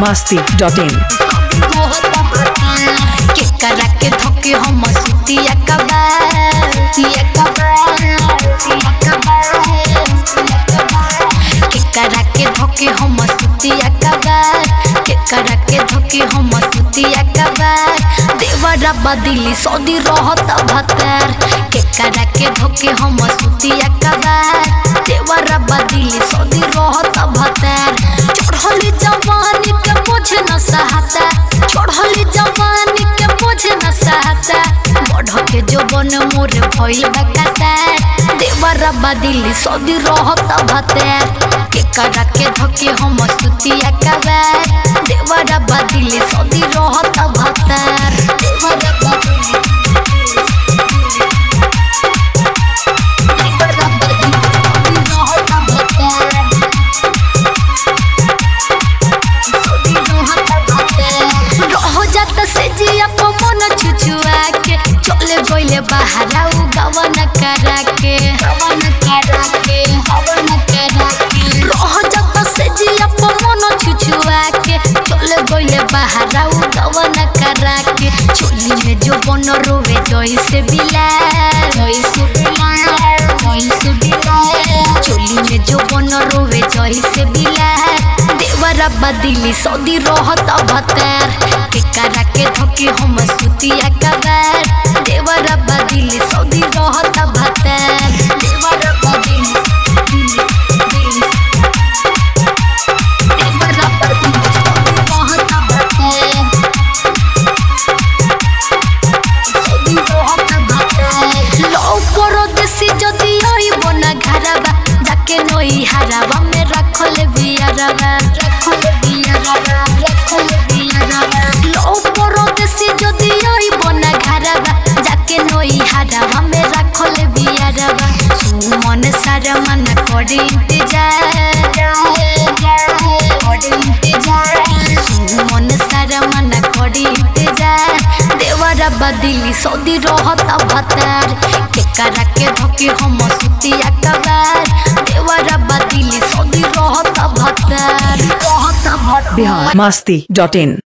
biharmasti.in केकरा के धोके हम सुतिया केकरा के धोके हम सुतिया केकरा के धोके हम सुतिया देवरा बदिली सौदी रहत भतर केकरा के धोके हम सुतिया देवरा बदिली सौदी रहत भतर चढ़ली जवानी के बोझ न सहता चढ़ली जवानी के बोझ न सहता बढ़ के जवन मोर भइल बकाता देवरा बदिली सौदी रहत भतर केकरा के धोके हम सुतिया देवरा बदिली सौदी रहत भतर देवरा बदिली चले गइले बाहरा उ गवन करा के रह जत से जिया मन छुछुआ के चले गइले बाहरा उ गवन करा के चोली में जो बन रोवे जइसे बिला चोली में जो बन रोवे जइसे बिला देवरा बदिली सौदी रहत भतर केकरा के धोके हम सुतिया देवरा बदिली सौदी रहत भतर देवरा बदिली देवरा बदिली रहत भतर सौदी रहत भतर लो परदेसी जदी आइब ना घरबा जाके नई हराबा में रखल बियारबा लो परदेसी जदी आइब ना घरबा जाके नई हराबा में रखल बियारबा सुमन सारा मन करे सुमन सारा मन करे देवरा बदिली सौदी रहत भतर केकरा के धोके हम सुतिया देवरा बदिली सौदी रहत भतर biharmasti.in